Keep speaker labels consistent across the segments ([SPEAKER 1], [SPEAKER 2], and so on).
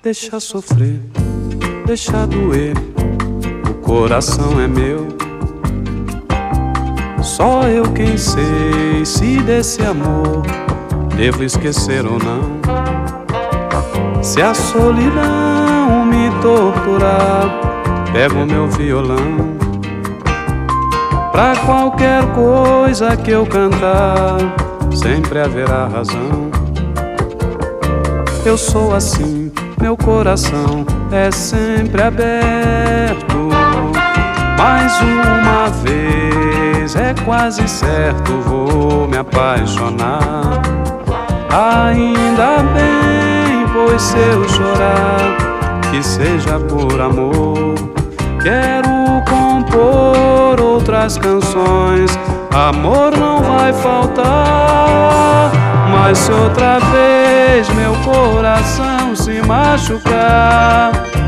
[SPEAKER 1] Deixa sofrer, deixa doer, o coração é meu. Só eu quem sei se desse amor devo esquecer ou não. Se a solidão me torturar, pego meu violão. Pra qualquer coisa que eu cantar, sempre haverá razão. Eu sou assim, meu coração é sempre aberto. Mais uma vez é quase certo, vou me apaixonar. Ainda bem, pois se eu chorar, que seja por amor. Quero compor outras canções, amor não vai faltar. Mas se outra vez meu coração se machucar,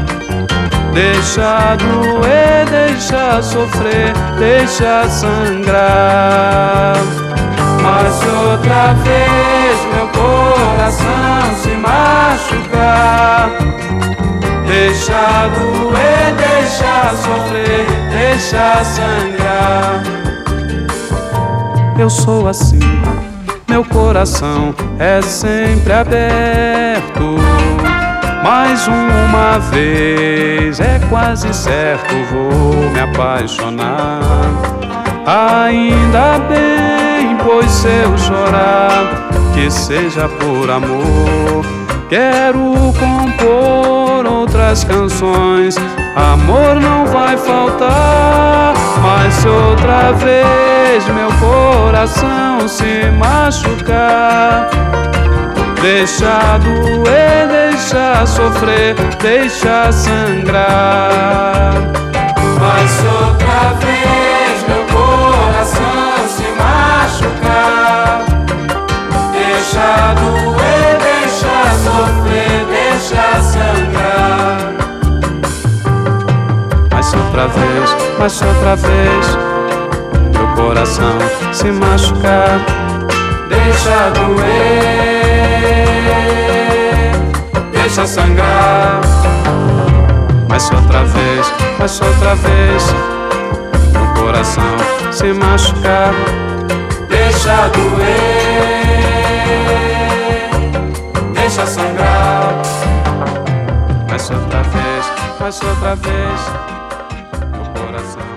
[SPEAKER 1] deixa doer, deixa sofrer, deixa sangrar. Mas se outra vez meu coração se machucar, deixa doer, deixa sofrer, deixa sangrar. Eu sou assim, meu coração é sempre aberto. Mais uma vez é quase certo, vou me apaixonar. Ainda bem, pois se eu chorar, que seja por amor. Quero compor outras canções, amor não vai faltar. Mas se outra vez meu coração se machucar, deixa doer, deixa sofrer, deixa sangrar.
[SPEAKER 2] Mas se outra vez meu coração se machucar, deixa doer, deixa sofrer, deixa sangrar.
[SPEAKER 1] Mas se outra vez meu coração se machucar,
[SPEAKER 2] deixa doer, deixa sangrar.
[SPEAKER 1] Mas se outra vez meu coração se machucar,
[SPEAKER 2] deixa doer, deixa sangrar.
[SPEAKER 1] Mas se outra vez meu coração